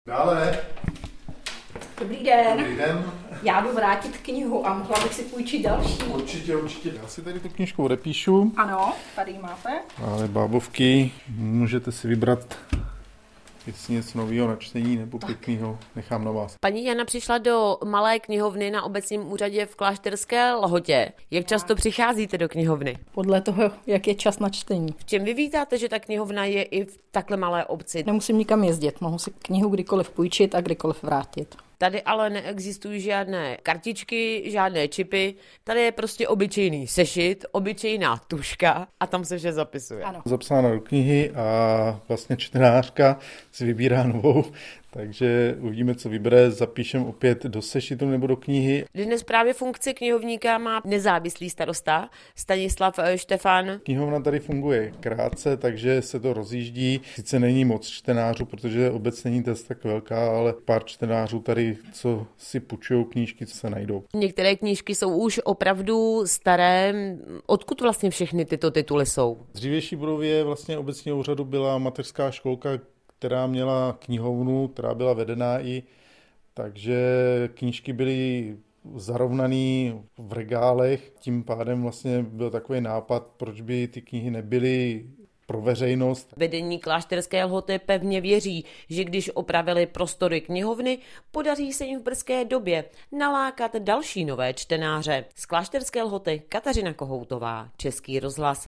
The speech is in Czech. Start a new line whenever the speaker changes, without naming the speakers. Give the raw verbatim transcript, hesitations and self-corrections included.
Dále.
Dobrý den.
Dobrý den.
Já jdu vrátit knihu a mohla bych si půjčit další.
Určitě, určitě. Já si tady tu knížku odepíšu.
Ano, tady ji máte.
Ale bábovky, můžete si vybrat, jestli něco nového na čtení nebo pěkného, nechám na vás.
Paní Jana přišla do malé knihovny na obecním úřadě v Klášterské Lhotě. Jak často přicházíte do knihovny?
Podle toho, jak je čas na čtení.
V čem vy vítáte, že ta knihovna je i v takhle malé obci?
Nemusím nikam jezdit, mohu si knihu kdykoliv půjčit a kdykoliv vrátit.
Tady ale neexistují žádné kartičky, žádné čipy. Tady je prostě obyčejný sešit, obyčejná tužka a tam se vše zapisuje.
Ano.
Zapsána do knihy a vlastně čtenářka si vybírá novou, takže uvidíme, co vybere. Zapíšem opět do sešitu nebo do knihy.
Dnes právě funkci knihovníka má nezávislý starosta Stanislav Štefan.
Knihovna tady funguje krátce, takže se to rozjíždí. Sice není moc čtenářů, protože obec není tas tak velká, ale pár čtenářů tady, co si půjčují knížky, co se najdou.
Některé knížky jsou už opravdu staré. Odkud vlastně všechny tyto tituly jsou?
V dřívější budově vlastně obecního úřadu byla mateřská školka, která měla knihovnu, která byla vedená i, takže knížky byly zarovnaný v regálech. Tím pádem vlastně byl takový nápad, proč by ty knihy nebyly pro veřejnost.
Vedení Klášterské Lhoty pevně věří, že když opravili prostory knihovny, podaří se jim v brzké době nalákat další nové čtenáře. Z Klášterské Lhoty Kateřina Kohoutová, Český rozhlas.